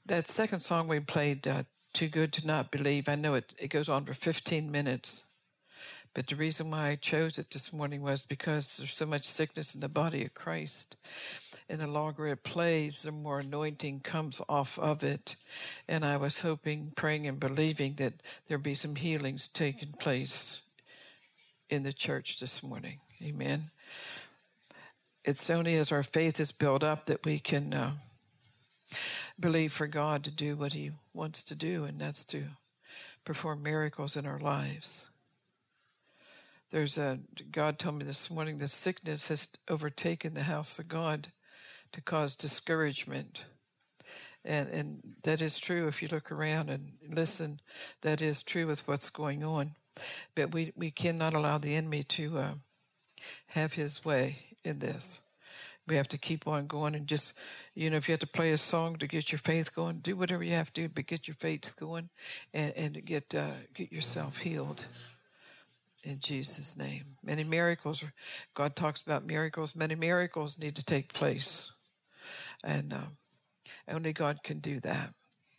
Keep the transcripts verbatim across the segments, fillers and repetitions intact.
That second song we played, uh, Too Good to Not Believe, I know it, it goes on for fifteen minutes. But the reason why I chose it this morning was because there's so much sickness in the body of Christ. And the longer it plays, the more anointing comes off of it. And I was hoping, praying, and believing that there'd be some healings taking place in the church this morning. Amen. It's only as our faith is built up that we can uh, believe for God to do what he wants to do, and that's to perform miracles in our lives. There's a, God told me this morning that sickness has overtaken the house of God to cause discouragement. And, and that is true if you look around and listen. That is true with what's going on. But we, we cannot allow the enemy to uh, have his way in this. We have to keep on going and just, you know, if you have to play a song to get your faith going, do whatever you have to do, but get your faith going and, and get uh, get yourself healed. In Jesus' name. Many miracles, God talks about miracles. Many miracles need to take place. And uh, only God can do that.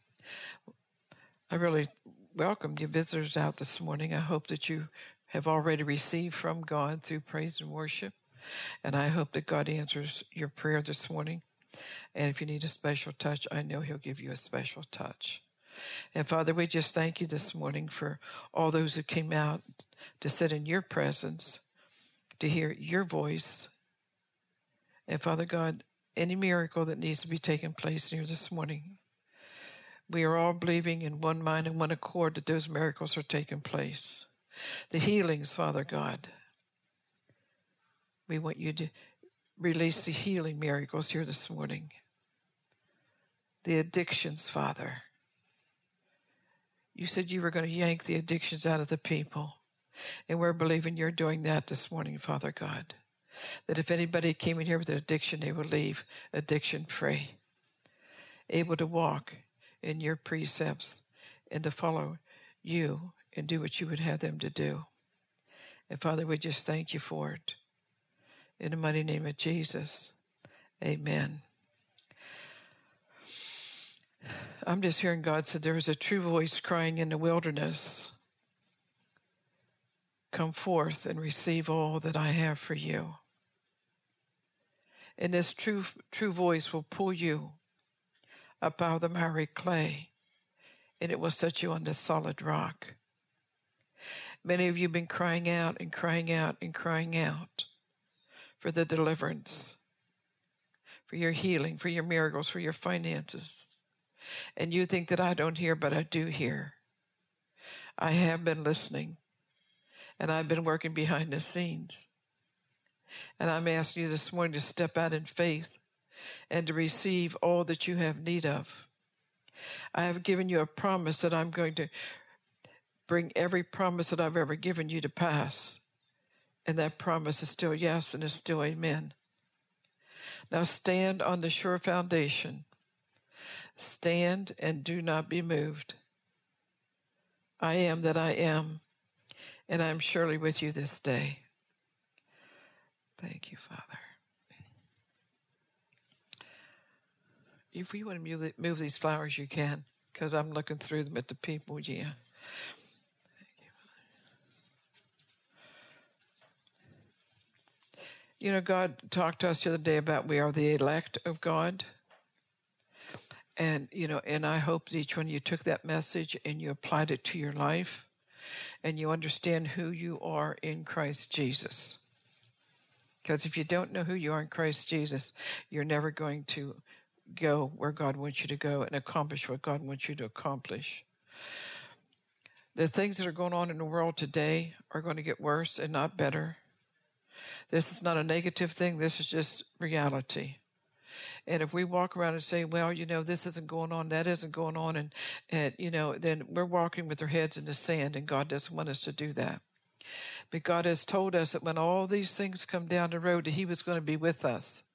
I really welcome you visitors out this morning. I hope that you have already received from God through praise and worship. And I hope that God answers your prayer this morning. And if you need a special touch, I know he'll give you a special touch. And Father, we just thank you this morning for all those who came out to sit in your presence, to hear your voice. And Father God, any miracle that needs to be taking place here this morning, we are all believing in one mind and one accord that those miracles are taking place. The healings, Father God, we want you to release the healing miracles here this morning. The addictions, Father. You said you were going to yank the addictions out of the people. And we're believing you're doing that this morning, Father God. That if anybody came in here with an addiction, they would leave addiction-free. Able to walk in your precepts and to follow you and do what you would have them to do. And Father, we just thank you for it. In the mighty name of Jesus, amen. I'm just hearing God said there is a true voice crying in the wilderness. Come forth and receive all that I have for you. And this true true voice will pull you up out of the miry clay, and it will set you on the solid rock. Many of you have been crying out and crying out and crying out for the deliverance, for your healing, for your miracles, for your finances. And you think that I don't hear, but I do hear. I have been listening, and I've been working behind the scenes. And I'm asking you this morning to step out in faith and to receive all that you have need of. I have given you a promise that I'm going to bring every promise that I've ever given you to pass. And that promise is still yes and is still amen. Now stand on the sure foundation. Stand and do not be moved. I am that I am, and I am surely with you this day. Thank you, Father. If you want to move, move these flowers, you can, because I'm looking through them at the people, yeah. Thank you, Father. You know, God talked to us the other day about we are the elect of God. And, you know, and I hope that each one of you took that message and you applied it to your life and you understand who you are in Christ Jesus. Because if you don't know who you are in Christ Jesus, you're never going to go where God wants you to go and accomplish what God wants you to accomplish. The things that are going on in the world today are going to get worse and not better. This is not a negative thing. This is just reality. And if we walk around and say, well, you know, this isn't going on, that isn't going on, and, and you know, then we're walking with our heads in the sand, and God doesn't want us to do that. But God has told us that when all these things come down the road, that he was going to be with us.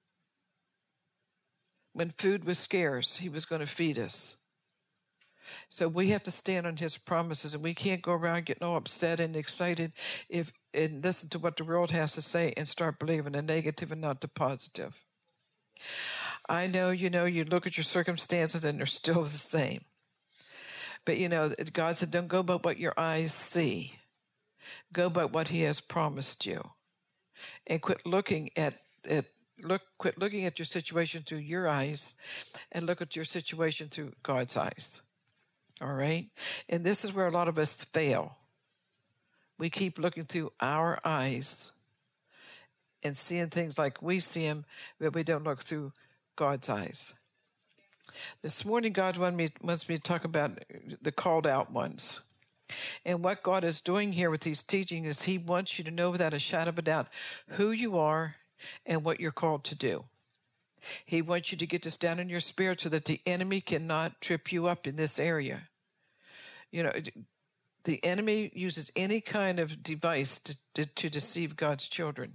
When food was scarce, he was going to feed us. So we have to stand on his promises, and we can't go around getting all upset and excited if and listen to what the world has to say and start believing the negative and not the positive. I know, you know, you look at your circumstances and they're still the same. But, you know, God said, don't go by what your eyes see. Go by what he has promised you. And quit looking at, at look, quit looking at your situation through your eyes and look at your situation through God's eyes. All right? And this is where a lot of us fail. We keep looking through our eyes and seeing things like we see them, but we don't look through God's eyes. This morning, God wanted me, wants me to talk about the called out ones. And what God is doing here with these teachings is he wants you to know without a shadow of a doubt who you are and what you're called to do. He wants you to get this down in your spirit so that the enemy cannot trip you up in this area. You know, the enemy uses any kind of device to, to, to deceive God's children.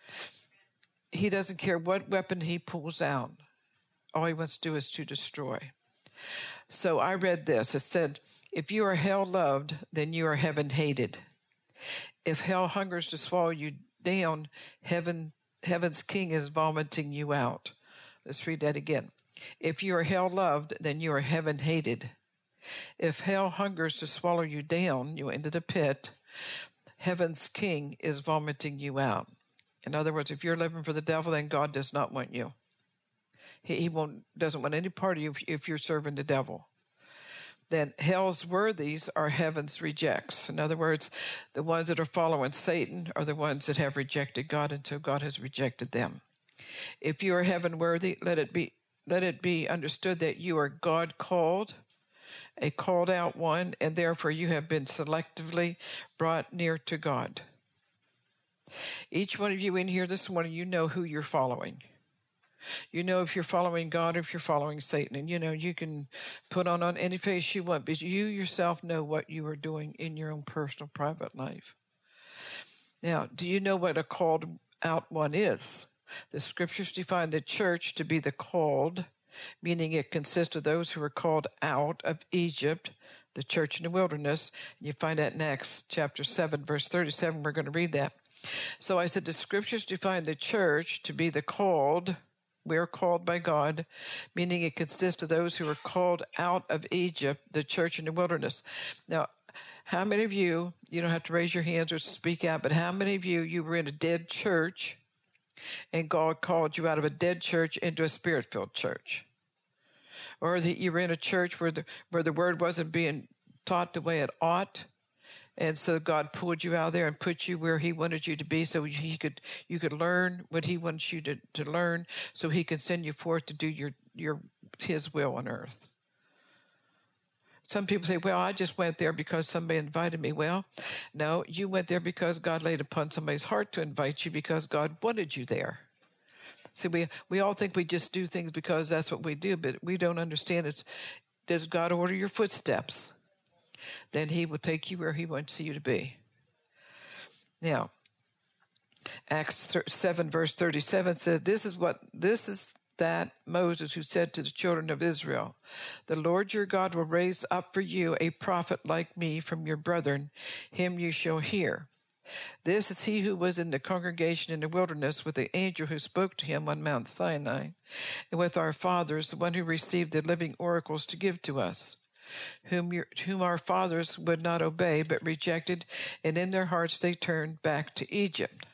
He doesn't care what weapon he pulls out. All he wants to do is to destroy. So I read this. It said, if you are hell loved, then you are heaven hated. If hell hungers to swallow you down, heaven, heaven's king is vomiting you out. Let's read that again. If you are hell loved, then you are heaven hated. If hell hungers to swallow you down, you into the pit, heaven's king is vomiting you out. In other words, if you're living for the devil, then God does not want you. He, he won't, doesn't want any part of you if, if you're serving the devil. Then hell's worthies are heaven's rejects. In other words, the ones that are following Satan are the ones that have rejected God until God has rejected them. If you are heaven worthy, let it be let it be understood that you are God called, a called out one, and therefore you have been selectively brought near to God. Each one of you in here this morning, you know who you're following. You know if you're following God or if you're following Satan. And, you know, you can put on, on any face you want, but you yourself know what you are doing in your own personal, private life. Now, do you know what a called out one is? The scriptures define the church to be the called, meaning it consists of those who are called out of Egypt, the church in the wilderness. And you find that in Acts chapter seven, verse thirty-seven. We're going to read that. So I said the scriptures define the church to be the called. We are called by God, meaning it consists of those who are called out of Egypt, the church in the wilderness. Now, how many of you, you don't have to raise your hands or speak out, but how many of you, you were in a dead church and God called you out of a dead church into a spirit-filled church? Or that you were in a church where the, where the word wasn't being taught the way it ought, and so God pulled you out there and put you where he wanted you to be so he could you could learn what he wants you to, to learn so he can send you forth to do your, your his will on earth. Some people say, well, I just went there because somebody invited me. Well, no, you went there because God laid upon somebody's heart to invite you because God wanted you there. See, we, we all think we just do things because that's what we do, but we don't understand it's, does God order your footsteps? Then he will take you where he wants you to be. Now, Acts seven, verse thirty-seven says, this is what, this is that Moses who said to the children of Israel, the Lord your God will raise up for you a prophet like me from your brethren, him you shall hear. This is he who was in the congregation in the wilderness with the angel who spoke to him on Mount Sinai, and with our fathers, the one who received the living oracles to give to us. Whom, your, whom our fathers would not obey, but rejected, and in their hearts they turned back to Egypt.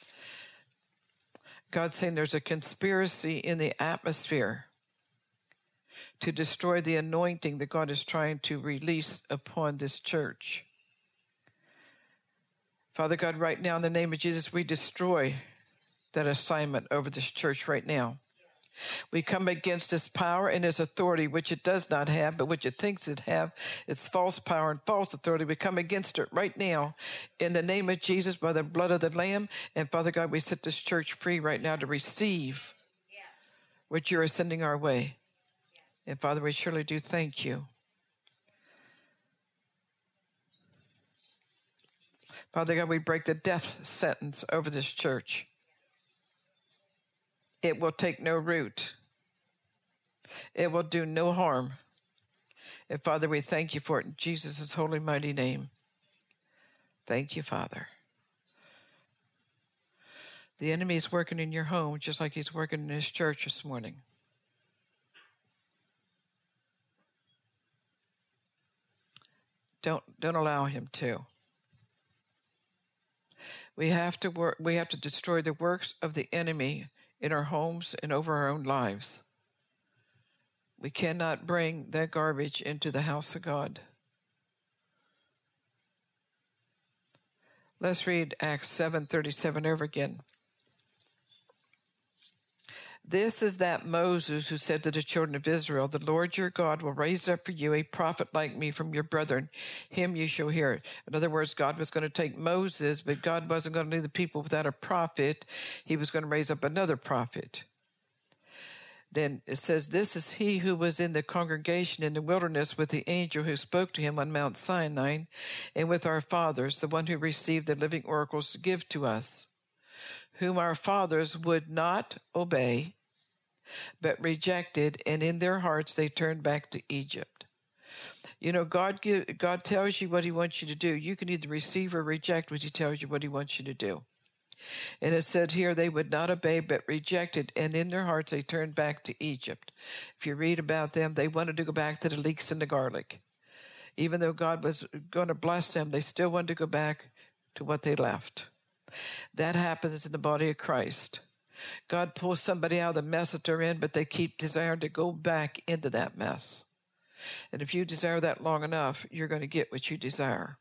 God's saying there's a conspiracy in the atmosphere to destroy the anointing that God is trying to release upon this church. Father God, right now in the name of Jesus, we destroy that assignment over this church right now. We come against its power and its authority, which it does not have, but which it thinks it have. Its false power and false authority. We come against it right now in the name of Jesus by the blood of the Lamb. And Father God, we set this church free right now to receive what you are sending our way. And Father, we surely do thank you. Father God, we break the death sentence over this church. It will take no root. It will do no harm. And Father, we thank you for it in Jesus' holy, mighty name. Thank you, Father. The enemy is working in your home just like he's working in his church this morning. Don't don't allow him to. We have to work. We have to destroy the works of the enemy in our homes and over our own lives. We cannot bring that garbage into the house of God. Let's read Acts seven thirty-seven over again. This is that Moses who said to the children of Israel, the Lord your God will raise up for you a prophet like me from your brethren. Him you shall hear. In other words, God was going to take Moses, but God wasn't going to leave the people without a prophet. He was going to raise up another prophet. Then it says, this is he who was in the congregation in the wilderness with the angel who spoke to him on Mount Sinai, and with our fathers, the one who received the living oracles to give to us, whom our fathers would not obey, but rejected, and in their hearts they turned back to Egypt. You know, God give, God tells you what he wants you to do. You can either receive or reject what he tells you what he wants you to do. And it said here, they would not obey, but rejected, and in their hearts they turned back to Egypt. If you read about them, they wanted to go back to the leeks and the garlic. Even though God was going to bless them, they still wanted to go back to what they left. That happens in the body of Christ. God pulls somebody out of the mess that they're in, but they keep desiring to go back into that mess. And if you desire that long enough, you're going to get what you desire.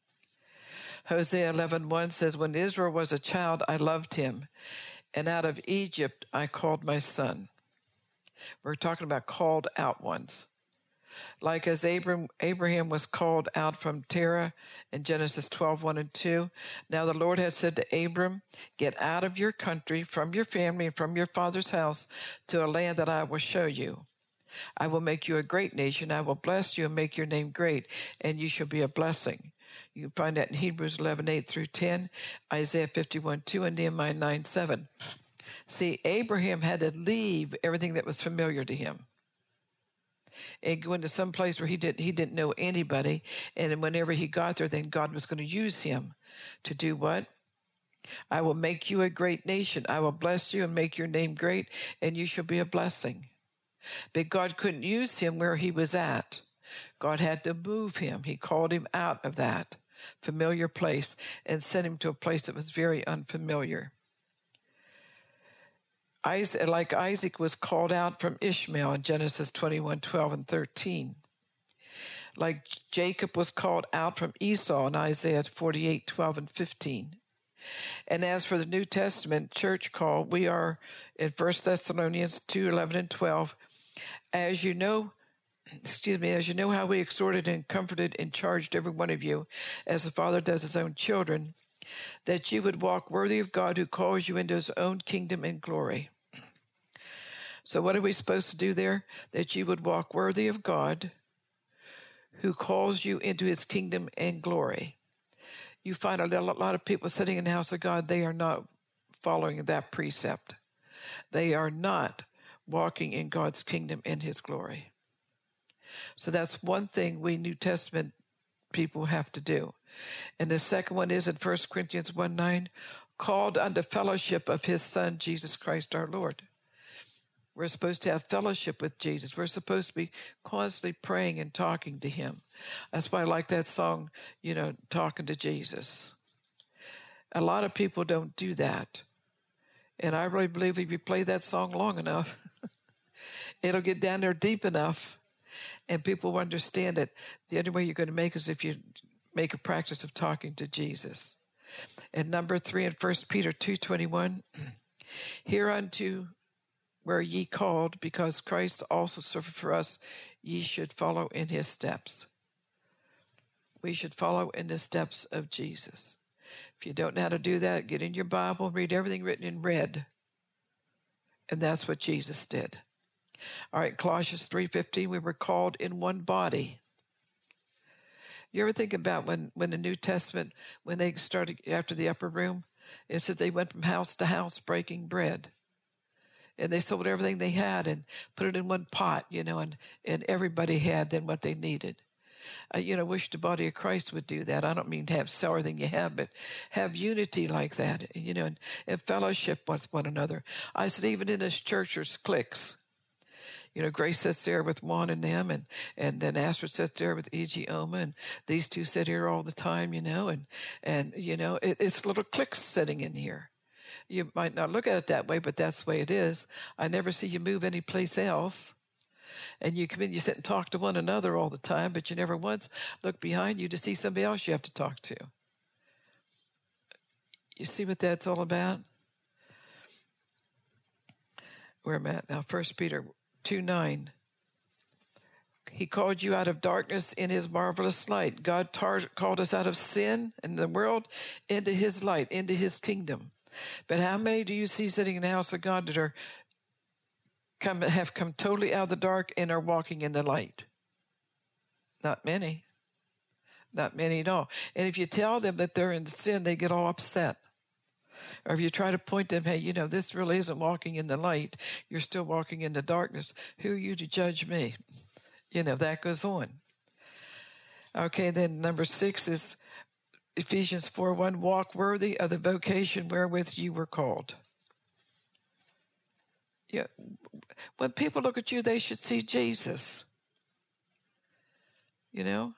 Hosea eleven one says, when Israel was a child, I loved him, and out of Egypt I called my son. We're talking about called out ones. Like as Abram, Abraham was called out from Terah in Genesis twelve one and two. Now the Lord had said to Abram, get out of your country, from your family, and from your father's house to a land that I will show you. I will make you a great nation. I will bless you and make your name great, and you shall be a blessing. You can find that in Hebrews eleven eight through ten, Isaiah fifty-one two, and Nehemiah nine seven. See, Abraham had to leave everything that was familiar to him and go into some place where he didn't he didn't know anybody. And whenever he got there, then God was going to use him to do what? I will make you a great nation. I will bless you and make your name great, and you shall be a blessing. But God couldn't use him where he was at. God had to move him. He called him out of that familiar place and sent him to a place that was very unfamiliar. Isaac, like Isaac was called out from Ishmael in Genesis twenty-one twelve and thirteen. Like Jacob was called out from Esau in Isaiah forty-eight twelve and fifteen. And as for the New Testament church call, we are in First Thessalonians two eleven and twelve. As you know, excuse me, as you know how we exhorted and comforted and charged every one of you, as the Father does his own children, that you would walk worthy of God who calls you into his own kingdom and glory. So what are we supposed to do there? That you would walk worthy of God who calls you into his kingdom and glory. You find a lot of people sitting in the house of God, they are not following that precept. They are not walking in God's kingdom and his glory. So that's one thing we New Testament people have to do. And the second one is in First Corinthians one nine, called unto fellowship of his Son, Jesus Christ our Lord. We're supposed to have fellowship with Jesus. We're supposed to be constantly praying and talking to him. That's why I like that song, you know, talking to Jesus. A lot of people don't do that. And I really believe if you play that song long enough, it'll get down there deep enough and people will understand it. The only way you're going to make it is if you make a practice of talking to Jesus. And number three in First Peter two twenty-one, hereunto were ye called, because Christ also suffered for us, ye should follow in his steps. We should follow in the steps of Jesus. If you don't know how to do that, get in your Bible, read everything written in red. And that's what Jesus did. All right, Colossians three fifteen, we were called in one body. You ever think about when, when the New Testament, when they started after the upper room, it said they went from house to house breaking bread. And they sold everything they had and put it in one pot, you know, and, and everybody had then what they needed. I, you know, wish the body of Christ would do that. I don't mean to have sell everything you have, but have unity like that, you know, and, and fellowship with one another. I said, even in this church, there's cliques. You know, Grace sits there with Juan and them, and, and then Astrid sits there with E G Oma, and these two sit here all the time, you know, and, and you know, it, it's little cliques sitting in here. You might not look at it that way, but that's the way it is. I never see you move anyplace else. And you come in, you sit and talk to one another all the time, but you never once look behind you to see somebody else you have to talk to. You see what that's all about? Where am I at now? First Peter two nine. He called you out of darkness in his marvelous light. God tar- called us out of sin and the world into his light, into his kingdom. But how many do you see sitting in the house of God that are come have come totally out of the dark and are walking in the light? Not many. Not many at all. And if you tell them that they're in sin, they get all upset. Or if you try to point them, hey, you know, this really isn't walking in the light. You're still walking in the darkness. Who are you to judge me? You know, that goes on. Okay, then number six is Ephesians four one, walk worthy of the vocation wherewith you were called. Yeah, when people look at you, they should see Jesus. You know?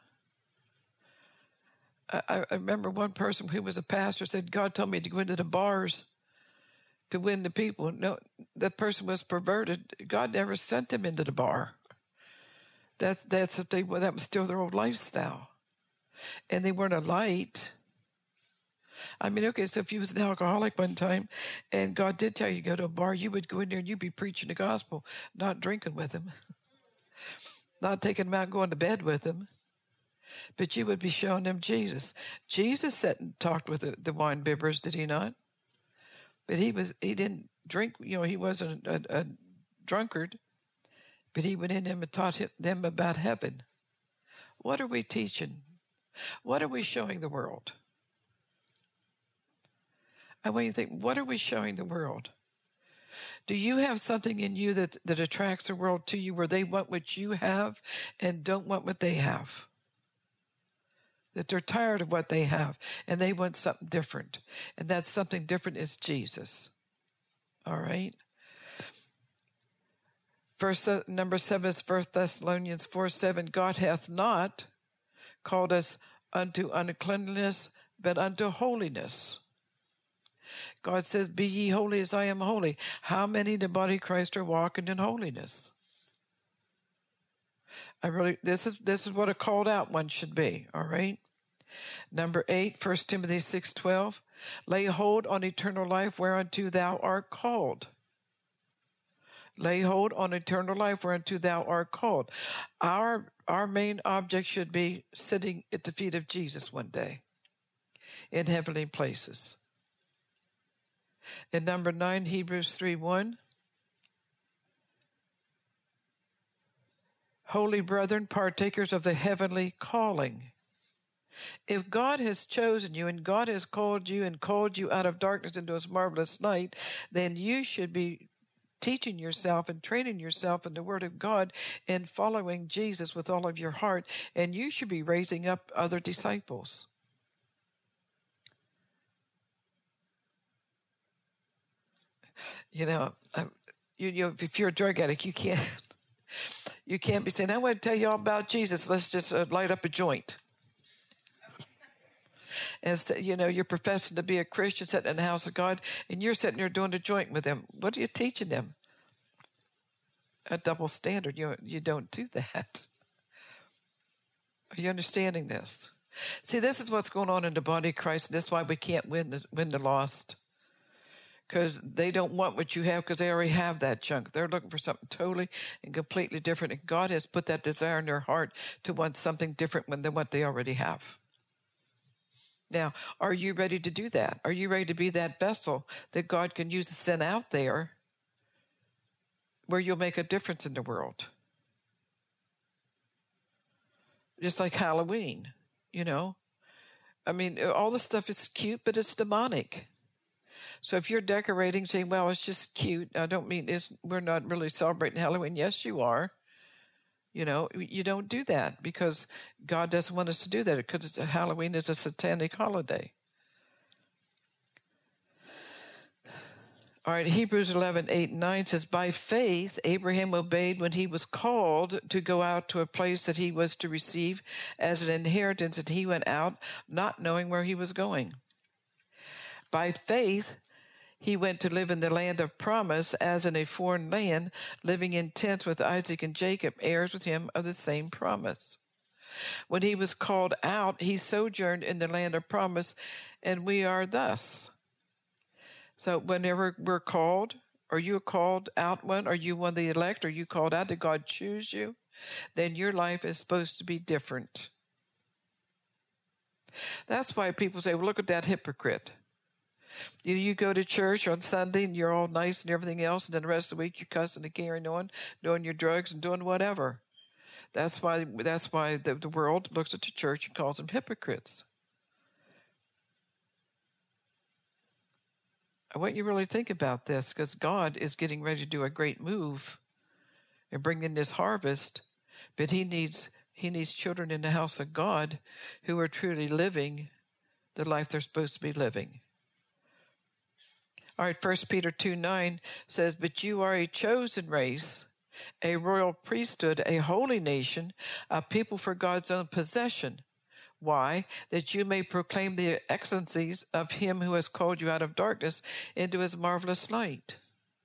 I, I remember one person who was a pastor said, God told me to go into the bars to win the people. No, that person was perverted. God never sent them into the bar. That's, that's what they, that was still their old lifestyle. And they weren't a light. I mean, okay, so if you was an alcoholic one time and God did tell you to go to a bar, you would go in there and you'd be preaching the gospel, not drinking with them, not taking them out and going to bed with them. But you would be showing them Jesus. Jesus sat and talked with the, the wine bibbers, did he not? But he was he didn't drink, you know, he wasn't a, a, a drunkard, but he went in them and taught them about heaven. What are we teaching? What are we showing the world? I want you to think, what are we showing the world? Do you have something in you that, that attracts the world to you where they want what you have and don't want what they have? That they're tired of what they have and they want something different. And that something different is Jesus. All right? Verse number seven is First Thessalonians four seven. God hath not called us unto uncleanness, but unto holiness. God says, be ye holy as I am holy. How many in the body of Christ are walking in holiness? I really, this is this is what a called out one should be, all right? Number eight, First Timothy six twelve. Lay hold on eternal life whereunto thou art called. Lay hold on eternal life whereunto thou art called. Our our main object should be sitting at the feet of Jesus one day in heavenly places. And number nine, Hebrews three one. Holy brethren, partakers of the heavenly calling. If God has chosen you and God has called you and called you out of darkness into his marvelous light, then you should be teaching yourself and training yourself in the Word of God and following Jesus with all of your heart, and you should be raising up other disciples. You know, you, you if you're a drug addict, you can't you can't be saying, I want to tell you all about Jesus. Let's just uh, light up a joint. And, so, you know, you're professing to be a Christian sitting in the house of God, and you're sitting there doing a joint with them. What are you teaching them? A double standard. You, you don't do that. Are you understanding this? See, this is what's going on in the body of Christ, and this is why we can't win the, win the lost. Because they don't want what you have because they already have that junk. They're looking for something totally and completely different. And God has put that desire in their heart to want something different than what they already have. Now, are you ready to do that? Are you ready to be that vessel that God can use to send out there where you'll make a difference in the world? Just like Halloween, you know. I mean, all this stuff is cute, but it's demonic. So if you're decorating, saying, well, it's just cute, I don't mean it's, we're not really celebrating Halloween. Yes, you are. You know, you don't do that because God doesn't want us to do that because it's a, Halloween is a satanic holiday. All right, Hebrews eleven, eight and nine says, by faith, Abraham obeyed when he was called to go out to a place that he was to receive as an inheritance, and he went out not knowing where he was going. By faith, he went to live in the land of promise as in a foreign land, living in tents with Isaac and Jacob, heirs with him of the same promise. When he was called out, he sojourned in the land of promise, and we are thus. So whenever we're called, are you called out one? Are you one of the elect? Are you called out? Did God choose you? Then your life is supposed to be different. That's why people say, well, look at that hypocrite. You, you go to church on Sunday and you're all nice and everything else, and then the rest of the week you're cussing and carrying on, doing your drugs and doing whatever. That's why that's why the, the world looks at the church and calls them hypocrites. I want you to really think about this, because God is getting ready to do a great move and bring in this harvest, but he needs he needs children in the house of God who are truly living the life they're supposed to be living. All right, First Peter two nine says, but you are a chosen race, a royal priesthood, a holy nation, a people for God's own possession. Why? That you may proclaim the excellencies of him who has called you out of darkness into his marvelous light.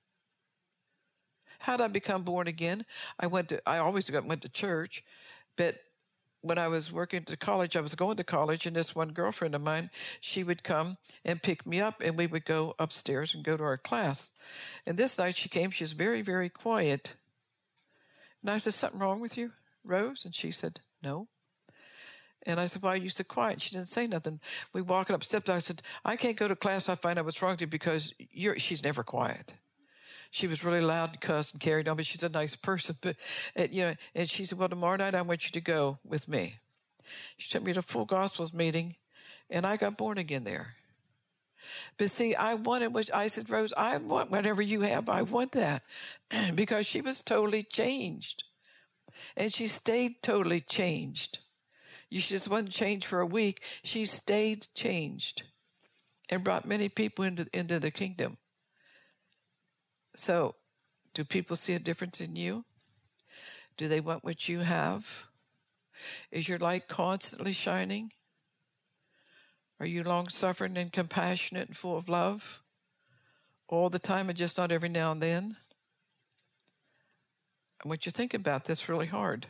How did I become born again? I went to, I always went to church, but when I was working to college, I was going to college, and this one girlfriend of mine, she would come and pick me up, and we would go upstairs and go to our class. And this night she came, she was very, very quiet. And I said, something wrong with you, Rose? And she said, no. And I said, why are you so quiet? She didn't say nothing. We walking up steps. I said, I can't go to class. I find out what's wrong with you because you're, she's never quiet. She was really loud and cussed and carried on, but she's a nice person. But, and, you know, and she said, well, tomorrow night I want you to go with me. She took me to a Full Gospels meeting, and I got born again there. But see, I wanted, which I said, Rose, I want whatever you have. I want that. Because she was totally changed. And she stayed totally changed. You just wasn't changed for a week. She stayed changed and brought many people into, into the kingdom. So, do people see a difference in you? Do they want what you have? Is your light constantly shining? Are you long-suffering and compassionate and full of love all the time and just not every now and then? I want you to think about this really hard.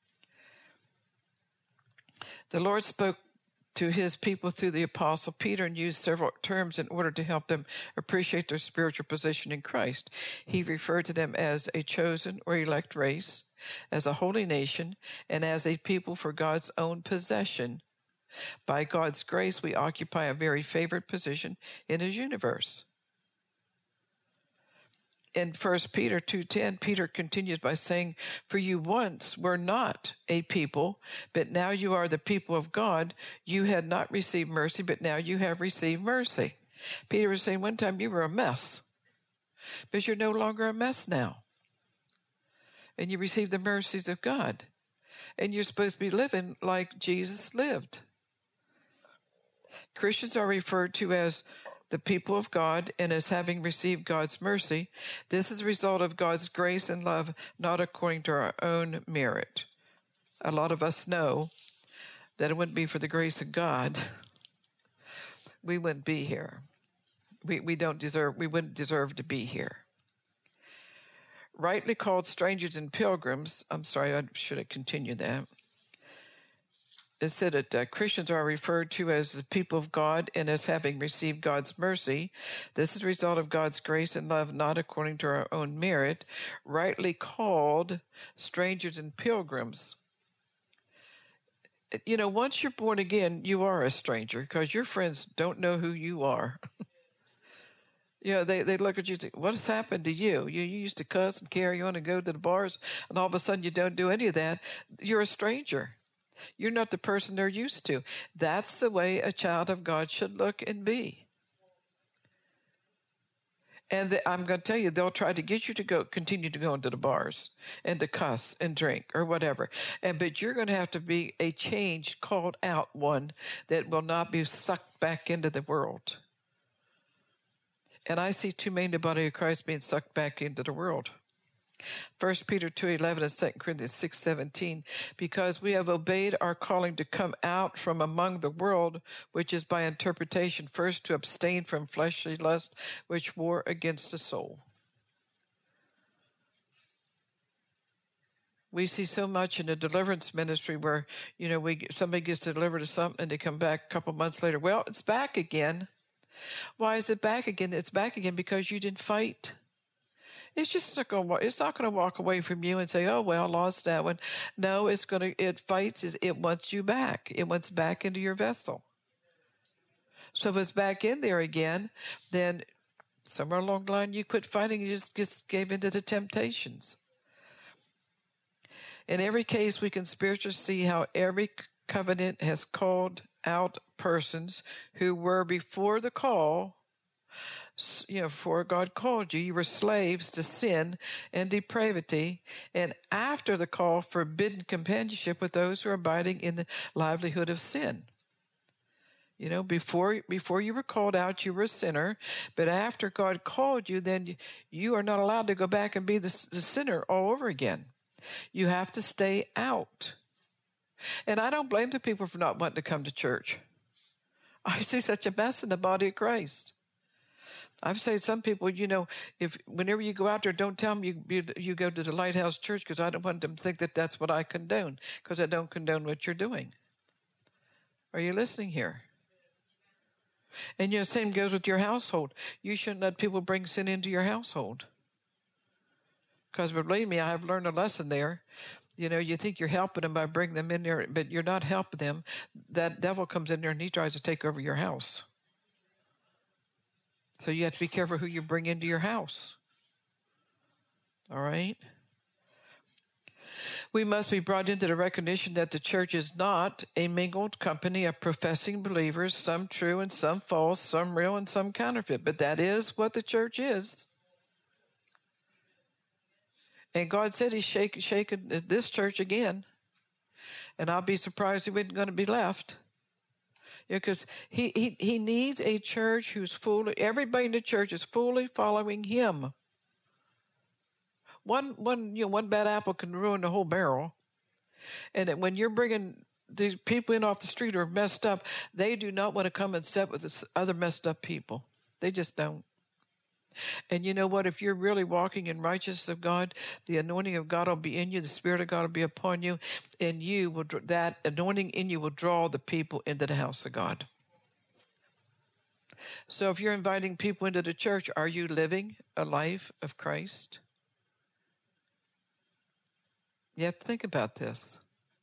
The Lord spoke to his people through the Apostle Peter and used several terms in order to help them appreciate their spiritual position in Christ. He referred to them as a chosen or elect race, as a holy nation, and as a people for God's own possession. By God's grace, we occupy a very favored position in his universe. In First Peter two ten, Peter continues by saying, for you once were not a people, but now you are the people of God. You had not received mercy, but now you have received mercy. Peter was saying one time you were a mess, but you're no longer a mess now. And you receive the mercies of God. And you're supposed to be living like Jesus lived. Christians are referred to as the people of God, and as having received God's mercy. This is a result of God's grace and love, not according to our own merit. A lot of us know that it wouldn't be for the grace of God, we wouldn't be here. We we don't deserve, we wouldn't deserve to be here. Rightly called strangers and pilgrims, I'm sorry, I should have continued that. It said that uh, Christians are referred to as the people of God and as having received God's mercy. This is a result of God's grace and love, not according to our own merit. Rightly called strangers and pilgrims. You know, once you're born again, you are a stranger because your friends don't know who you are. You know, they, they look at you and say, what has happened to you? you? You used to cuss and carry on and go to the bars, and all of a sudden you don't do any of that. You're a stranger. You're not the person they're used to. That's the way a child of God should look and be. And the, I'm going to tell you, they'll try to get you to go, continue to go into the bars and to cuss and drink or whatever. And but you're going to have to be a changed, called out one that will not be sucked back into the world. And I see too many in the body of Christ being sucked back into the world. First Peter two eleven and Second Corinthians six seventeen, because we have obeyed our calling to come out from among the world, which is by interpretation, first to abstain from fleshly lust, which war against the soul. We see so much in the deliverance ministry where, you know, we somebody gets delivered of something and they come back a couple months later. Well, it's back again. Why is it back again? It's back again because you didn't fight. It's just not going. It's not going to walk away from you and say, "Oh well, I lost that one." No, it's going to. It fights. It wants you back. It wants back into your vessel. So if it's back in there again, then somewhere along the line you quit fighting. You just, just gave into the temptations. In every case, we can spiritually see how every covenant has called out persons who were before the call. You know, before God called you, you were slaves to sin and depravity, and after the call, forbidden companionship with those who are abiding in the livelihood of sin. You know, before before you were called out, you were a sinner, but after God called you, then you, you are not allowed to go back and be the, the sinner all over again. You have to stay out. And I don't blame the people for not wanting to come to church. I see such a mess in the body of Christ. I've said some people, you know, if whenever you go out there, don't tell them you you, you go to the Lighthouse Church, because I don't want them to think that that's what I condone, because I don't condone what you're doing. Are you listening here? And you know, same goes with your household. You shouldn't let people bring sin into your household. Because believe me, I have learned a lesson there. You know, you think you're helping them by bringing them in there, but you're not helping them. That devil comes in there and he tries to take over your house. So you have to be careful who you bring into your house. All right? We must be brought into the recognition that the church is not a mingled company of professing believers, some true and some false, some real and some counterfeit. But that is what the church is. And God said he's shaking, shaking this church again. And I'll be surprised he isn't going to be left. Because he, he, he needs a church who's fully, everybody in the church is fully following him. One, one, you know, one bad apple can ruin the whole barrel. And when you're bringing these people in off the street who are messed up, they do not want to come and sit with this other messed up people. They just don't. And you know what? If you're really walking in righteousness of God, the anointing of God will be in you. The Spirit of God will be upon you. And you will, that anointing in you will draw the people into the house of God. So if you're inviting people into the church, are you living a life of Christ? You have to think about this.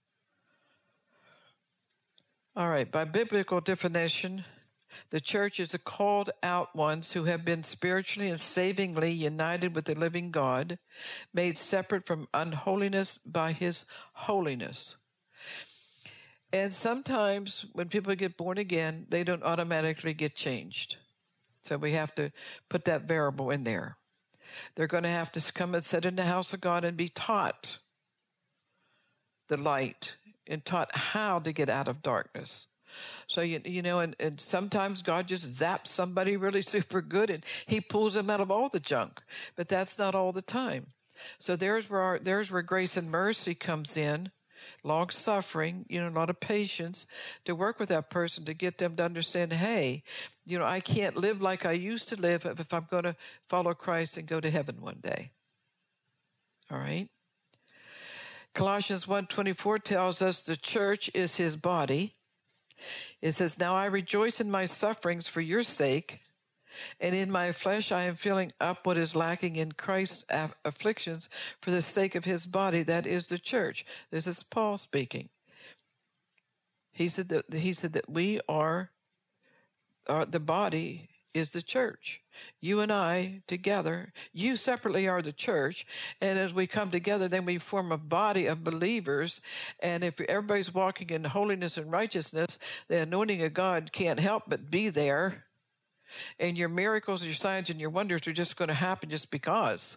All right. By biblical definition, the church is a called out ones who have been spiritually and savingly united with the living God, made separate from unholiness by his holiness. And sometimes when people get born again, they don't automatically get changed. So we have to put that variable in there. They're going to have to come and sit in the house of God and be taught the light and taught how to get out of darkness. So, you, you know, and, and sometimes God just zaps somebody really super good and he pulls them out of all the junk. But that's not all the time. So there's where our, there's where grace and mercy comes in, long suffering, you know, a lot of patience to work with that person to get them to understand, hey, you know, I can't live like I used to live if, if I'm going to follow Christ and go to heaven one day. All right. Colossians one twenty-four tells us the church is his body. It says, now I rejoice in my sufferings for your sake, and in my flesh I am filling up what is lacking in Christ's aff- afflictions for the sake of his body, that is the church. This is Paul speaking. He said that he said that we are, are the body is the church. You and I together, you separately are the church, and as we come together, then we form a body of believers, and if everybody's walking in holiness and righteousness, the anointing of God can't help but be there, and your miracles, your signs, and your wonders are just going to happen just because.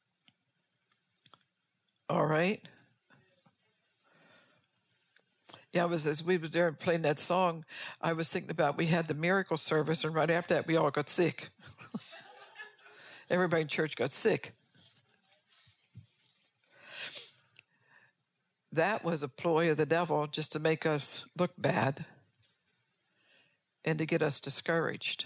All right? Yeah, I was as we were there playing that song, I was thinking about we had the miracle service, and right after that, we all got sick. Everybody in church got sick. That was a ploy of the devil just to make us look bad and to get us discouraged.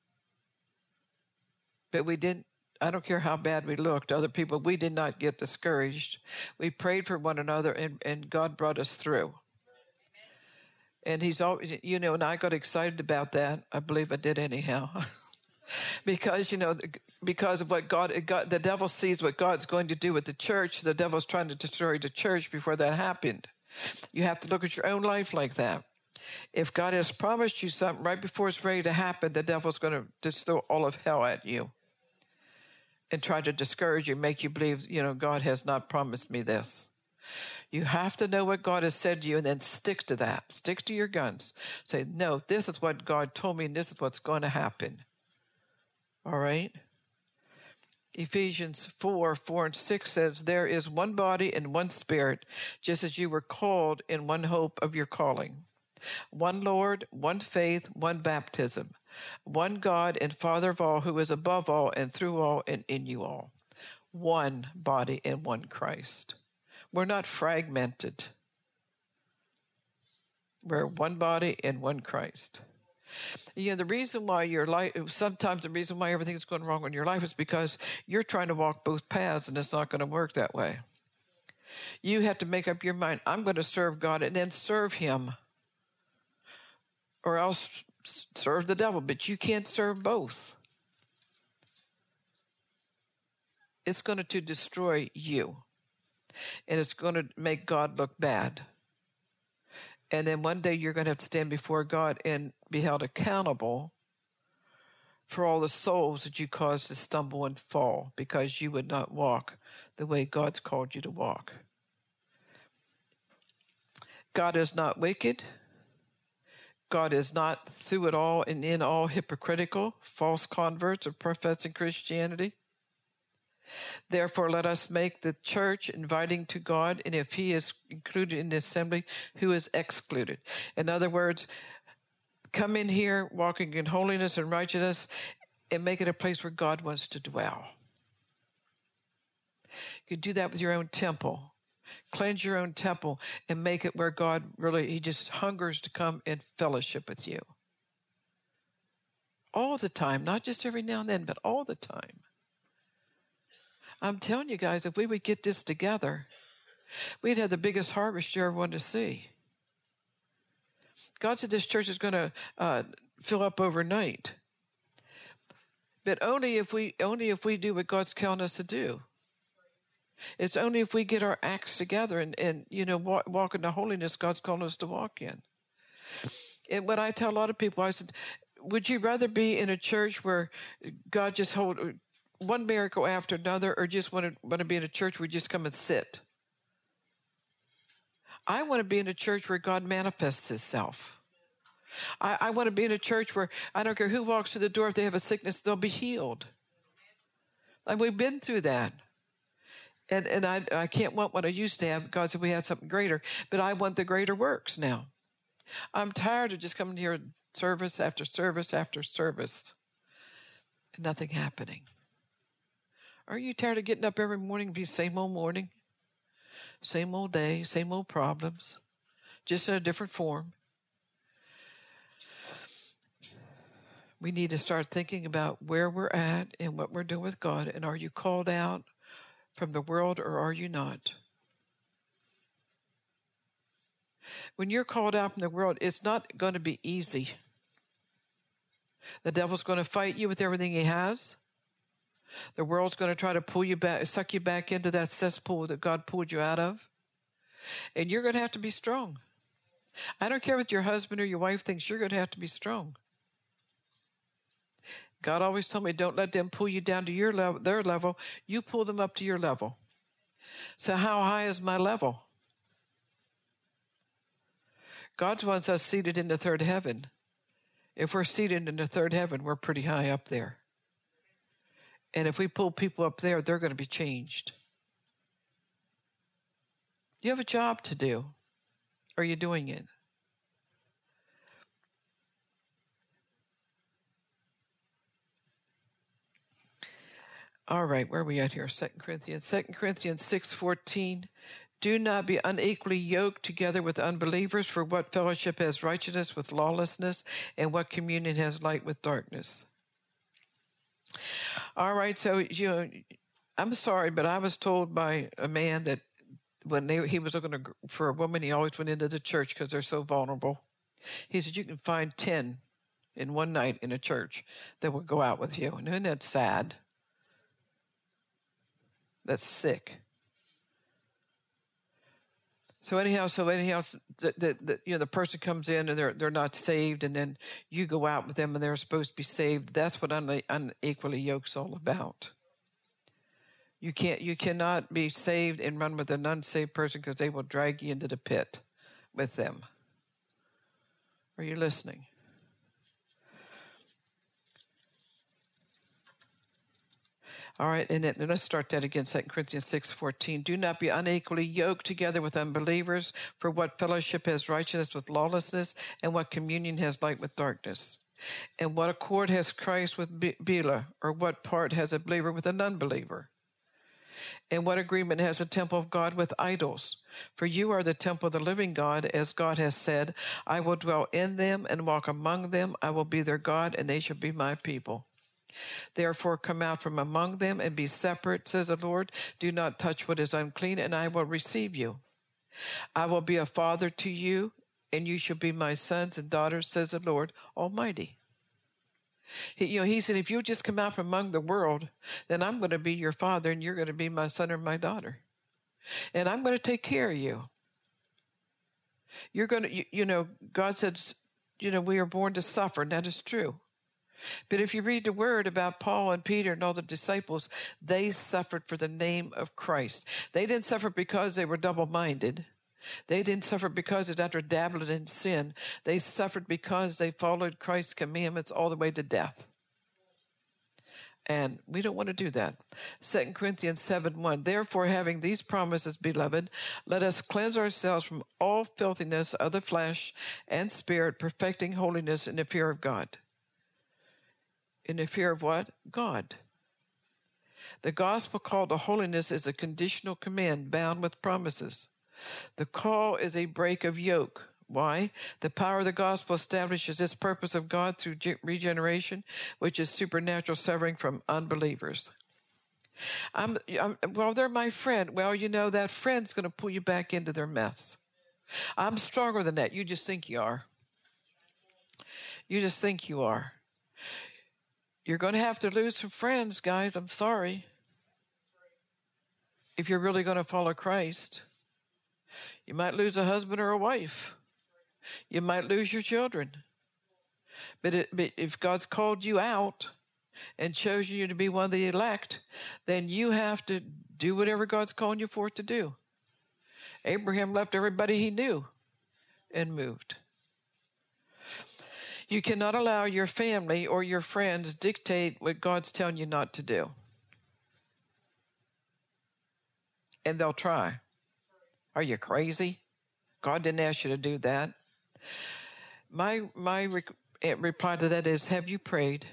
But we didn't, I don't care how bad we looked, other people, we did not get discouraged. We prayed for one another, and, and God brought us through. And he's always, you know, and I got excited about that. I believe I did anyhow. Because, you know, because of what God, God, the devil sees what God's going to do with the church. The devil's trying to destroy the church before that happened. You have to look at your own life like that. If God has promised you something right before it's ready to happen, the devil's going to just throw all of hell at you and try to discourage you, make you believe, you know, God has not promised me this. You have to know what God has said to you and then stick to that. Stick to your guns. Say, no, this is what God told me and this is what's going to happen. All right? Ephesians four, four and six says, there is one body and one spirit, just as you were called in one hope of your calling. One Lord, one faith, one baptism. One God and Father of all, who is above all and through all and in you all. One body and one Christ. We're not fragmented. We're one body and one Christ. You know, the reason why your life, sometimes the reason why everything's going wrong in your life is because you're trying to walk both paths, and it's not going to work that way. You have to make up your mind, I'm going to serve God and then serve him, or else serve the devil, but you can't serve both. It's going to destroy you, and it's going to make God look bad. And then one day you're going to have to stand before God and be held accountable for all the souls that you caused to stumble and fall because you would not walk the way God's called you to walk. God is not wicked. God is not through it all and in all hypocritical, false converts of professing Christianity. Therefore, let us make the church inviting to God, and if he is included in the assembly, who is excluded? In other words, come in here walking in holiness and righteousness and make it a place where God wants to dwell. You can do that with your own temple. Cleanse your own temple and make it where God really, he just hungers to come and fellowship with you. All the time, not just every now and then, but all the time. I'm telling you guys, if we would get this together, we'd have the biggest harvest you ever wanted to see. God said this church is going to uh, fill up overnight, but only if we only if we do what God's calling us to do. It's only if we get our acts together and, and you know walk, walk in the holiness God's calling us to walk in. And when I tell a lot of people, I said, would you rather be in a church where God just hold one miracle after another, or just want to want to be in a church where you just come and sit? I want to be in a church where God manifests himself. I, I want to be in a church where I don't care who walks through the door, if they have a sickness, they'll be healed. And we've been through that. And and I I can't want what I used to have. God said we had something greater, but I want the greater works now. I'm tired of just coming here service after service after service and nothing happening. Are you tired of getting up every morning and be same old morning? Same old day, same old problems, just in a different form? We need to start thinking about where we're at and what we're doing with God. And are you called out from the world or are you not? When you're called out from the world, it's not going to be easy. The devil's going to fight you with everything he has. The world's going to try to pull you back, suck you back into that cesspool that God pulled you out of. And you're going to have to be strong. I don't care what your husband or your wife thinks, you're going to have to be strong. God always told me, don't let them pull you down to your level, their level. You pull them up to your level. So how high is my level? God wants us seated in the third heaven. If we're seated in the third heaven, we're pretty high up there. And if we pull people up there, they're going to be changed. You have a job to do. Are you doing it? All right, where are we at here? Second Corinthians. Second Corinthians six fourteen. Do not be unequally yoked together with unbelievers, for what fellowship has righteousness with lawlessness, and what communion has light with darkness? All right, so, you know, I'm sorry, but I was told by a man that when they, he was looking to, for a woman, he always went into the church because they're so vulnerable. He said, you can find ten in one night in a church that will go out with you. And isn't that sad? That's sick. So anyhow, so anyhow, the, the, the, you know, the person comes in and they're they're not saved, and then you go out with them and they're supposed to be saved. That's what une, unequally yoked's all about. You can't, you cannot be saved and run with an unsaved person because they will drag you into the pit with them. Are you listening? All right, and then let's start that again, Second Corinthians six fourteen. Do not be unequally yoked together with unbelievers, for what fellowship has righteousness with lawlessness, and what communion has light with darkness? And what accord has Christ with Be- Bela, or what part has a believer with an unbeliever? And what agreement has the temple of God with idols? For you are the temple of the living God, as God has said, I will dwell in them and walk among them. I will be their God, and they shall be my people. Therefore come out from among them and be separate, says the Lord. Do not touch what is unclean, and I will receive you. I will be a father to you, and you shall be my sons and daughters, says the Lord Almighty. He, you know, he said, if you just come out from among the world, then I'm going to be your father, and you're going to be my son or my daughter. And I'm going to take care of you. You're going to, you, you know, God said, you know, we are born to suffer, and that is true. But if you read the word about Paul and Peter and all the disciples, they suffered for the name of Christ. They didn't suffer because they were double-minded. They didn't suffer because they after dabbled in sin. They suffered because they followed Christ's commandments all the way to death. And we don't want to do that. Second Corinthians seven one. Therefore, having these promises, beloved, let us cleanse ourselves from all filthiness of the flesh and spirit, perfecting holiness in the fear of God. In the fear of what? God. The gospel call to holiness is a conditional command bound with promises. The call is a break of yoke. Why? The power of the gospel establishes this purpose of God through regeneration, which is supernatural severing from unbelievers. I'm, I'm, well, they're my friend. Well, you know, that friend's going to pull you back into their mess. I'm stronger than that. You just think you are. You just think you are. You're going to have to lose some friends, guys. I'm sorry. If you're really going to follow Christ, you might lose a husband or a wife. You might lose your children. But, it, but if God's called you out and chosen you to be one of the elect, then you have to do whatever God's calling you for it to do. Abraham left everybody he knew and moved. You cannot allow your family or your friends dictate what God's telling you not to do. And they'll try. Are you crazy? God didn't ask you to do that. My my re- reply to that is, have you prayed?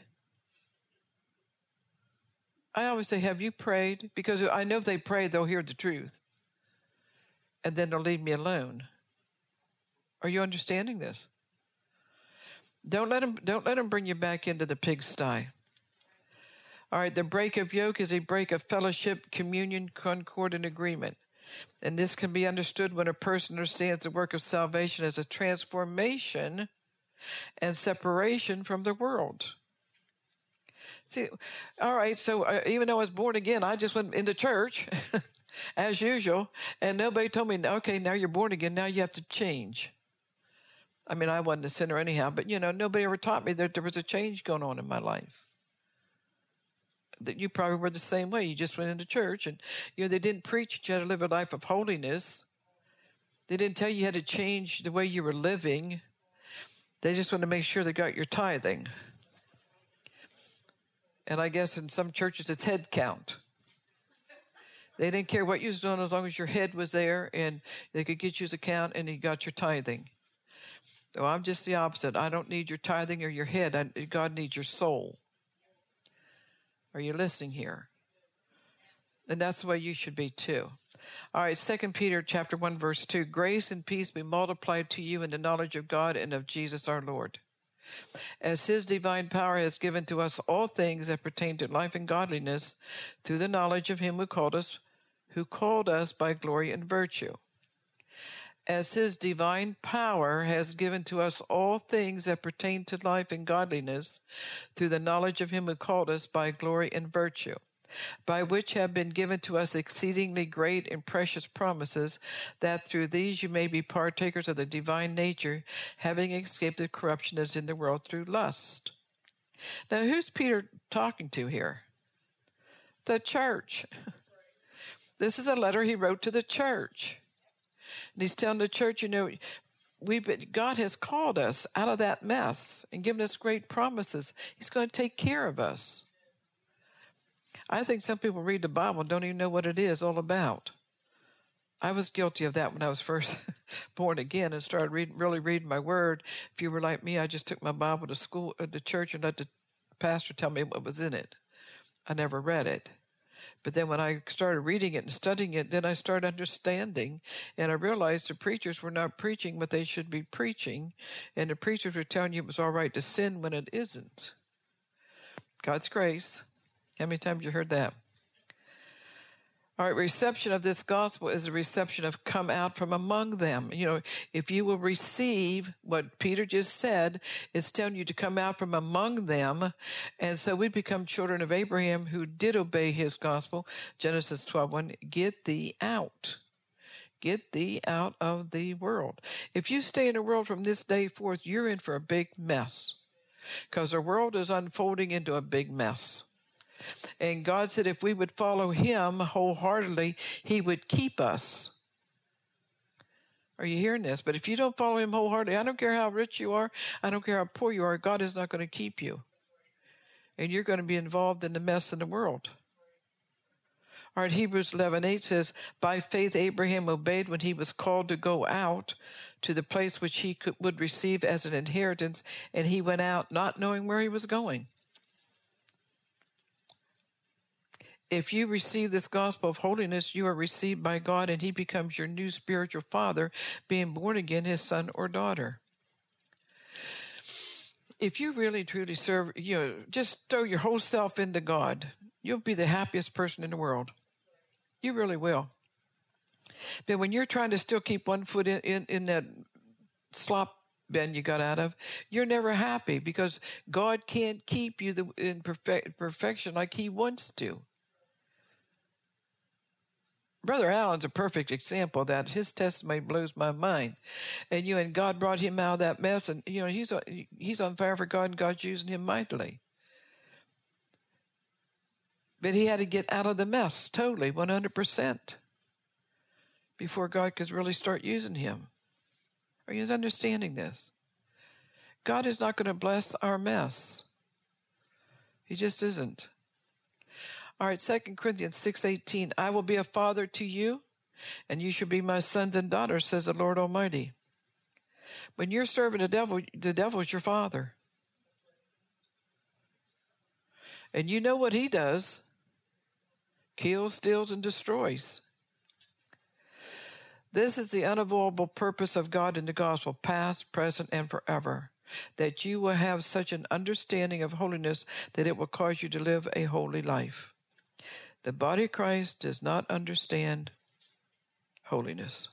I always say, have you prayed? Because I know if they pray, they'll hear the truth. And then they'll leave me alone. Are you understanding this? Don't let them, don't let them bring you back into the pigsty. All right, the break of yoke is a break of fellowship, communion, concord, and agreement. And this can be understood when a person understands the work of salvation as a transformation and separation from the world. See, all right, so uh, even though I was born again, I just went into church as usual, and nobody told me, okay, now you're born again, now you have to change. I mean, I wasn't a sinner anyhow, but, you know, nobody ever taught me that there was a change going on in my life. That you probably were the same way. You just went into church, and, you know, they didn't preach that you had to live a life of holiness. They didn't tell you you had to change the way you were living. They just wanted to make sure they got your tithing. And I guess in some churches it's head count. They didn't care what you was doing as long as your head was there, and they could get you as a count, and you got your tithing. So I'm just the opposite. I don't need your tithing or your head. I, God needs your soul. Are you listening here? And that's the way you should be too. All right, Second Peter chapter one, verse two. Grace and peace be multiplied to you in the knowledge of God and of Jesus our Lord. As his divine power has given to us all things that pertain to life and godliness through the knowledge of him who called us, who called us by glory and virtue. As his divine power has given to us all things that pertain to life and godliness through the knowledge of him who called us by glory and virtue, by which have been given to us exceedingly great and precious promises, that through these you may be partakers of the divine nature, having escaped the corruption that is in the world through lust. Now, who's Peter talking to here? The church. This is a letter he wrote to the church. And he's telling the church, you know, we've been, God has called us out of that mess and given us great promises. He's going to take care of us. I think some people read the Bible and don't even know what it is all about. I was guilty of that when I was first born again and started reading, really reading my word. If you were like me, I just took my Bible to school, uh, to church, and let the pastor tell me what was in it. I never read it. But then when I started reading it and studying it, then I started understanding, and I realized the preachers were not preaching what they should be preaching, and the preachers were telling you it was all right to sin when it isn't. God's grace. How many times you heard that? All right, reception of this gospel is a reception of come out from among them. You know, if you will receive what Peter just said, it's telling you to come out from among them. And so we become children of Abraham who did obey his gospel. Genesis twelve one, get thee out. Get thee out of the world. If you stay in the world from this day forth, you're in for a big mess, because the world is unfolding into a big mess. And God said if we would follow him wholeheartedly, he would keep us. Are you hearing this? But if you don't follow him wholeheartedly, I don't care how rich you are, I don't care how poor you are, God is not going to keep you. And you're going to be involved in the mess in the world. All right, Hebrews eleven eight says, by faith Abraham obeyed when he was called to go out to the place which he could, would receive as an inheritance, and he went out not knowing where he was going. If you receive this gospel of holiness, you are received by God, and he becomes your new spiritual father, being born again, his son or daughter. If you really truly serve, you know, just throw your whole self into God, you'll be the happiest person in the world. You really will. But when you're trying to still keep one foot in, in, in that slop bin you got out of, you're never happy, because God can't keep you the, in perfect, perfection like he wants to. Brother Allen's a perfect example of that. His testimony blows my mind. And you know, and God brought him out of that mess, and you know, he's he's on fire for God, and God's using him mightily. But he had to get out of the mess totally, one hundred percent, before God could really start using him. Are you understanding this? God is not going to bless our mess. He just isn't. All right, Second Corinthians six eighteen, I will be a father to you, and you shall be my sons and daughters, says the Lord Almighty. When you're serving the devil, the devil is your father. And you know what he does. Kills, steals, and destroys. This is the unavoidable purpose of God in the gospel, past, present, and forever, that you will have such an understanding of holiness that it will cause you to live a holy life. The body of Christ does not understand holiness.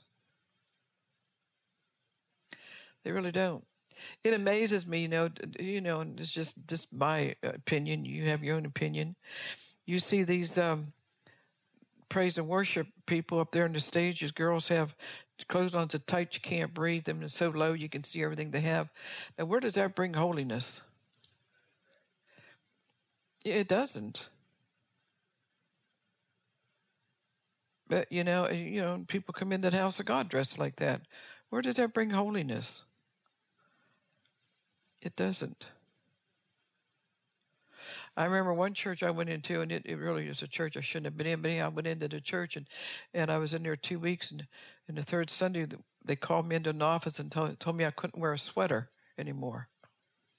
They really don't. It amazes me, you know, you know, and it's just, just my opinion. You have your own opinion. You see these um, praise and worship people up there on the stages. Girls have clothes on so tight you can't breathe them, and so low you can see everything they have. Now, where does that bring holiness? It doesn't. But, you know, you know, people come into the house of God dressed like that. Where does that bring holiness? It doesn't. I remember one church I went into, and it, it really is a church I shouldn't have been in, but anyhow, I went into the church, and, and I was in there two weeks, and, and the third Sunday, they called me into an office and told, told me I couldn't wear a sweater anymore.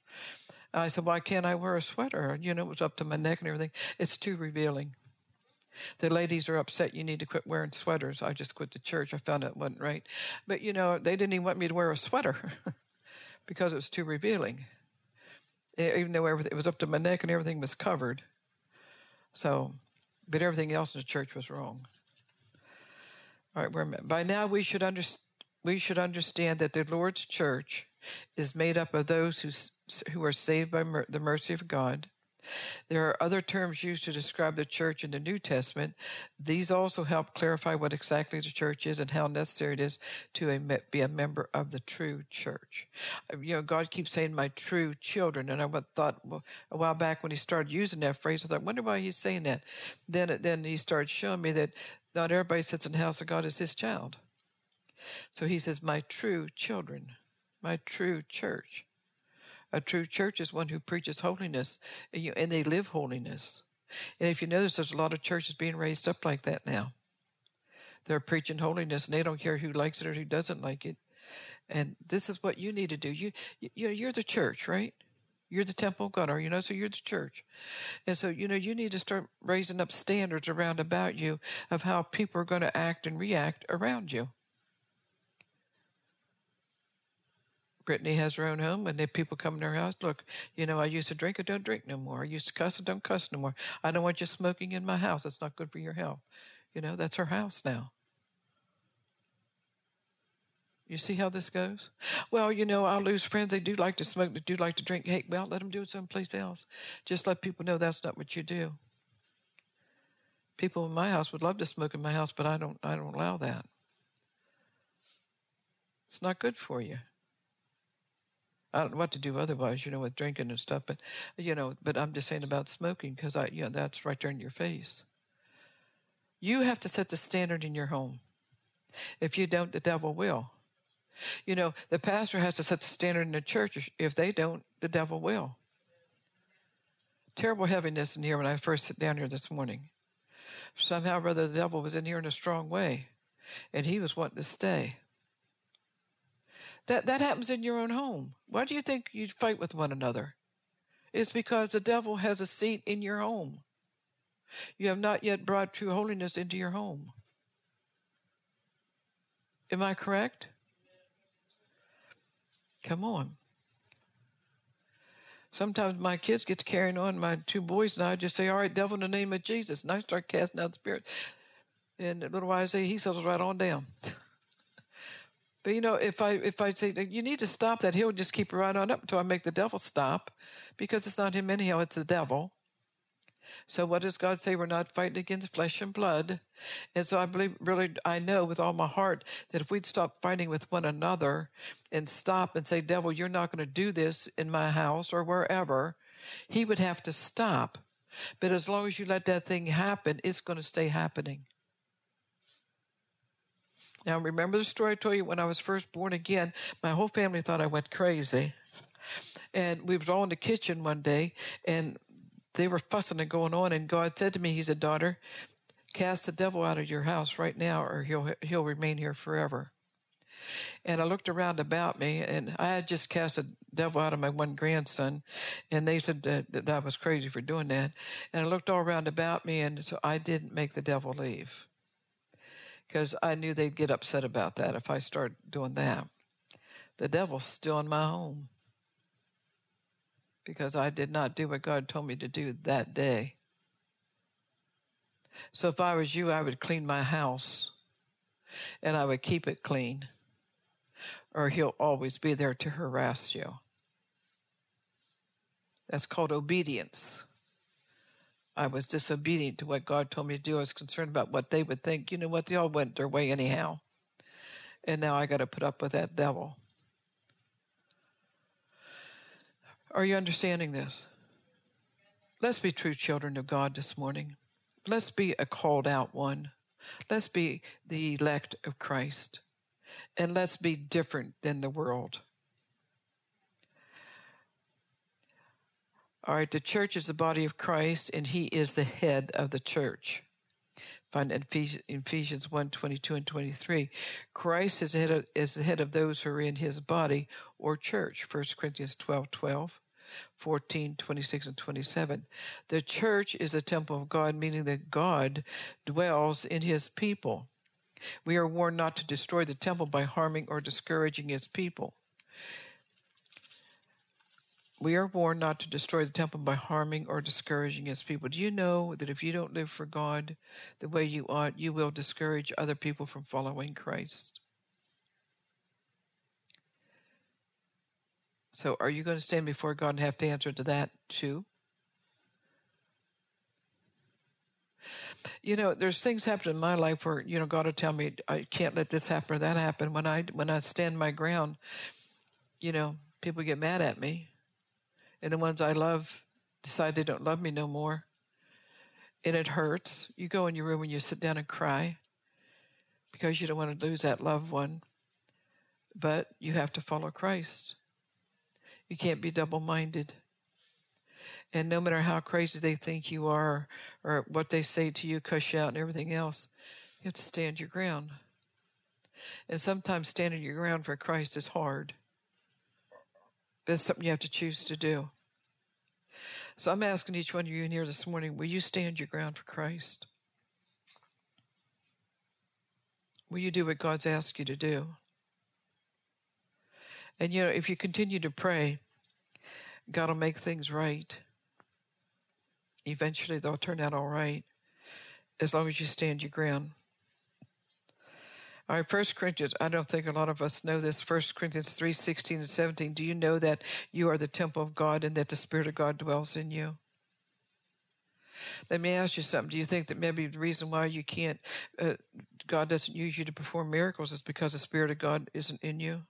I said, why can't I wear a sweater? You know, it was up to my neck and everything. It's too revealing. The ladies are upset you need to quit wearing sweaters. I just quit the church. I found out it wasn't right. But, you know, they didn't even want me to wear a sweater because it was too revealing. Even though everything, it was up to my neck and everything was covered. So, but everything else in the church was wrong. All right, we're, by now we should, under, we should understand that the Lord's church is made up of those who, who are saved by mer- the mercy of God. There are other terms used to describe the church in the New Testament. These also help clarify what exactly the church is and how necessary it is to a, be a member of the true church. You know, God keeps saying, my true children. And I thought well, a while back when he started using that phrase, I thought, I wonder why he's saying that. Then, then he started showing me that not everybody sits in the house of God is his child. So he says, my true children, my true church. A true church is one who preaches holiness, and, you, and they live holiness. And if you notice, there's a lot of churches being raised up like that now. They're preaching holiness, and they don't care who likes it or who doesn't like it. And this is what you need to do. You, you, you're the church, right? You're the temple of God, or you know, so you're the church. And so, you know, you need to start raising up standards around about you of how people are going to act and react around you. Brittany has her own home, and if people come in her house, look, you know, I used to drink, I don't drink no more. I used to cuss, I don't cuss no more. I don't want you smoking in my house. It's not good for your health. You know, that's her house now. You see how this goes? Well, you know, I'll lose friends. They do like to smoke. They do like to drink. Hey, well, let them do it someplace else. Just let people know that's not what you do. People in my house would love to smoke in my house, but I don't, I don't allow that. It's not good for you. I don't know what to do otherwise, you know, with drinking and stuff, but, you know, but I'm just saying about smoking because, I, you know, that's right there in your face. You have to set the standard in your home. If you don't, the devil will. You know, the pastor has to set the standard in the church. If they don't, the devil will. Terrible heaviness in here when I first sat down here this morning. Somehow or other, the devil was in here in a strong way, and he was wanting to stay. That that happens in your own home. Why do you think you fight with one another? It's because the devil has a seat in your home. You have not yet brought true holiness into your home. Am I correct? Come on. Sometimes my kids get to carrying on, my two boys and I just say, all right, devil, in the name of Jesus. And I start casting out spirits. And little Isaiah, he settles right on down. But, you know, if I if I say, you need to stop that, he'll just keep right on up until I make the devil stop, because it's not him anyhow, it's the devil. So what does God say? We're not fighting against flesh and blood. And so I believe, really, I know with all my heart that if we'd stop fighting with one another and stop and say, devil, you're not going to do this in my house or wherever, he would have to stop. But as long as you let that thing happen, it's going to stay happening. Now, remember the story I told you when I was first born again? My whole family thought I went crazy. And we was all in the kitchen one day, and they were fussing and going on, and God said to me, he said, daughter, cast the devil out of your house right now, or he'll he'll remain here forever. And I looked around about me, and I had just cast the devil out of my one grandson, and they said that, that I was crazy for doing that. And I looked all around about me, and so I didn't make the devil leave, because I knew they'd get upset about that if I started doing that. The devil's still in my home because I did not do what God told me to do that day. So if I was you, I would clean my house, and I would keep it clean, or he'll always be there to harass you. That's called obedience. I was disobedient to what God told me to do. I was concerned about what they would think. You know what? They all went their way anyhow. And now I got to put up with that devil. Are you understanding this? Let's be true children of God this morning. Let's be a called out one. Let's be the elect of Christ. And let's be different than the world. All right, the church is the body of Christ, and he is the head of the church. Find in Ephesians one, twenty-two and twenty-three. Christ is the, head of, is the head of those who are in his body or church, First Corinthians twelve, twelve. fourteen, twenty-six, and twenty-seven. The church is a temple of God, meaning that God dwells in his people. We are warned not to destroy the temple by harming or discouraging its people. We are warned not to destroy the temple by harming or discouraging its people. Do you know that if you don't live for God the way you ought, you will discourage other people from following Christ? So are you going to stand before God and have to answer to that too? You know, there's things happen in my life where, you know, God will tell me, I can't let this happen or that happen. When I, when I stand my ground, you know, people get mad at me. And the ones I love decide they don't love me no more. And it hurts. You go in your room and you sit down and cry because you don't want to lose that loved one. But you have to follow Christ. You can't be double-minded. And no matter how crazy they think you are or what they say to you, cuss you out and everything else, you have to stand your ground. And sometimes standing your ground for Christ is hard. But it's something you have to choose to do. So I'm asking each one of you in here this morning, will you stand your ground for Christ? Will you do what God's asked you to do? And, you know, if you continue to pray, God will make things right. Eventually they'll turn out all right, as long as you stand your ground. All right, First Corinthians, I don't think a lot of us know this, First Corinthians three, sixteen and seventeen. Do you know that you are the temple of God and that the Spirit of God dwells in you? Let me ask you something. Do you think that maybe the reason why you can't, uh, God doesn't use you to perform miracles is because the Spirit of God isn't in you?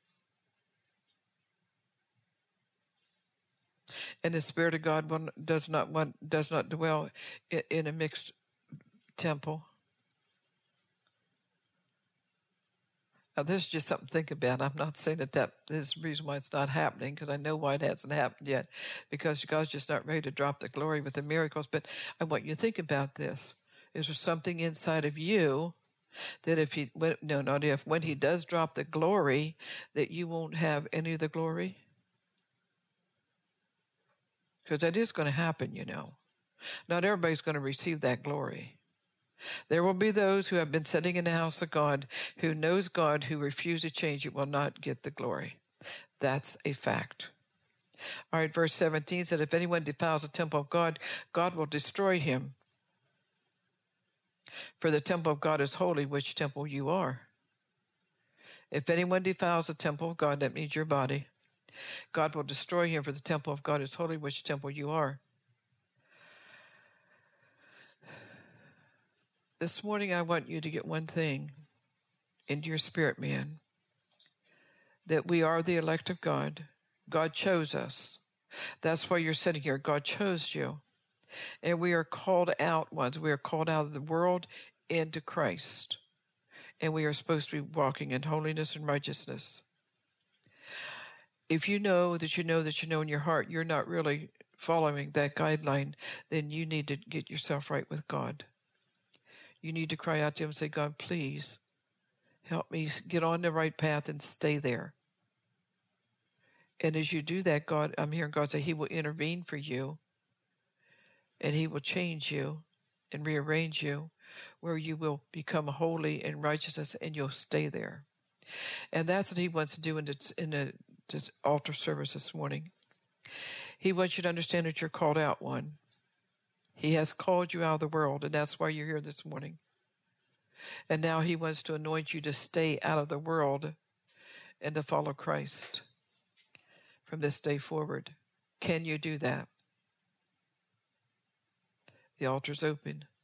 And the Spirit of God does not want, does not dwell in, in a mixed temple. Now, this is just something to think about. I'm not saying that that is the reason why it's not happening, because I know why it hasn't happened yet, because God's just not ready to drop the glory with the miracles. But I want you to think about this. Is there something inside of you that if he, when, no, not if, when he does drop the glory, that you won't have any of the glory? Because that is going to happen, you know. Not everybody's going to receive that glory. There will be those who have been sitting in the house of God, who knows God, who refuse to change it, will not get the glory. That's a fact. All right, verse seventeen said, if anyone defiles the temple of God, God will destroy him. For the temple of God is holy, which temple you are. If anyone defiles the temple of God, that means your body, God will destroy him, for the temple of God is holy, which temple you are. This morning, I want you to get one thing into your spirit, man, that we are the elect of God. God chose us. That's why you're sitting here. God chose you. And we are called out ones. We are called out of the world into Christ. And we are supposed to be walking in holiness and righteousness. If you know that you know that you know in your heart you're not really following that guideline, then you need to get yourself right with God. You need to cry out to him and say, God, please help me get on the right path and stay there. And as you do that, God, I'm hearing God say he will intervene for you, and he will change you and rearrange you where you will become holy and righteousness, and you'll stay there. And that's what he wants to do in the, in the this altar service this morning. He wants you to understand that you're called out one. He has called you out of the world, and that's why you're here this morning. And now he wants to anoint you to stay out of the world and to follow Christ from this day forward. Can you do that? The altar's open.